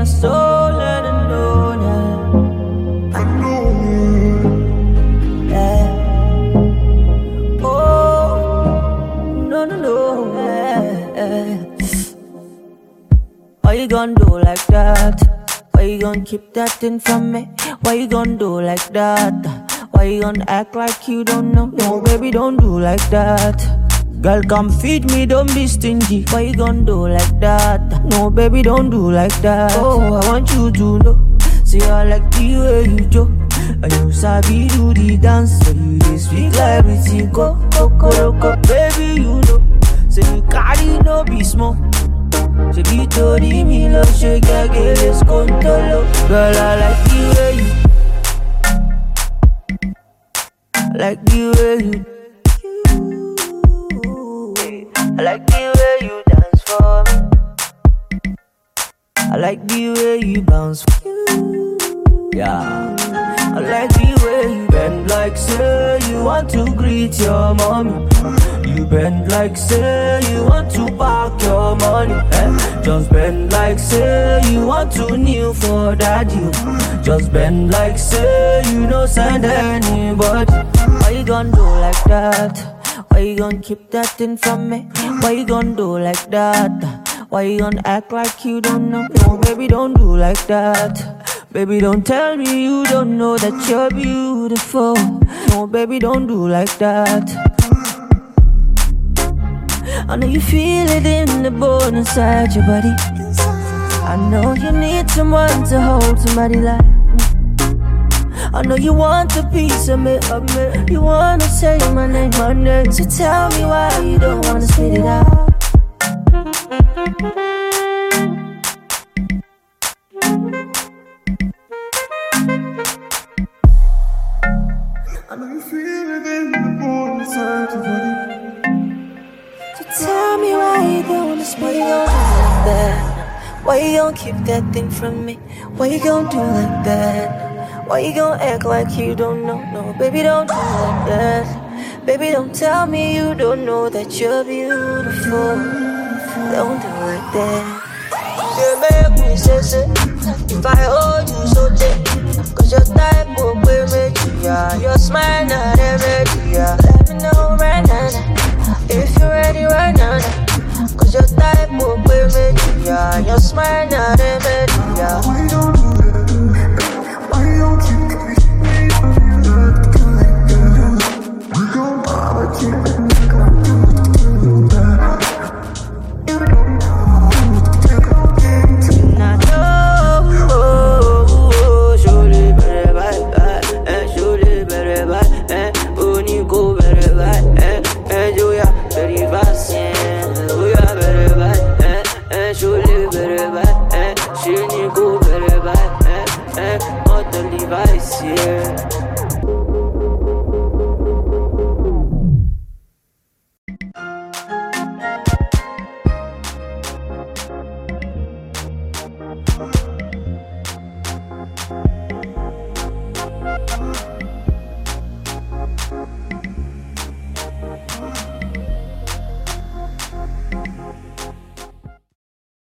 my soul and I know now. I know. Yeah. Oh, no, no, no. Yeah. Why you gon' do like that? Why you gon' keep that thing from me? Why you gon' do like that? Why you gon' act like you don't know? No, baby, don't do like that. Girl, come feed me, don't be stingy. Why you gon' do like that? No, baby, don't do like that. Oh, I want you to know. See, I like the way you joke. And you sabi do the dance. So you just speak like everything. Go, baby, you know. Say you carry no be small. She be told me love, she get let's go to love. Girl, I like the way you, I like the way you, I like the way you dance for me. I like the way you bounce for you. Yeah. I like the way you bend like say you want to greet your mommy. You bend like say you want to park your money. Just bend like say you want to kneel for daddy. Just bend like say you don't send anybody. Why you gon' do like that? Why you gon' keep that thing from me? Why you gon' do like that? Why you gon' act like you don't know? No, baby, don't do like that. Baby, don't tell me you don't know that you're beautiful. No, baby, don't do like that. I know you feel it in the bone inside your body. I know you need someone to hold somebody like me. I know you want a piece of me. You wanna say my name. So tell me why you don't wanna spit it out. I know you feel it in the bone inside your body. So tell me why you don't wanna spit it out like that. Why you gon' keep that thing from me? Why you gon' do like that? Why you gon' act like you don't know? No, baby, don't do like that. Baby, don't tell me you don't know that you're beautiful. Don't do like that. You make me say, if I hold you so tight, cause your type will be me, yeah. Your smile not a remedy, yeah. Let me know right now, if you're ready right now, cause your type will be me, yeah. Your smile not a remedy, yeah. Why you don't do that? Why you don't keep me like that? We gon' bother, keep it. Yeah.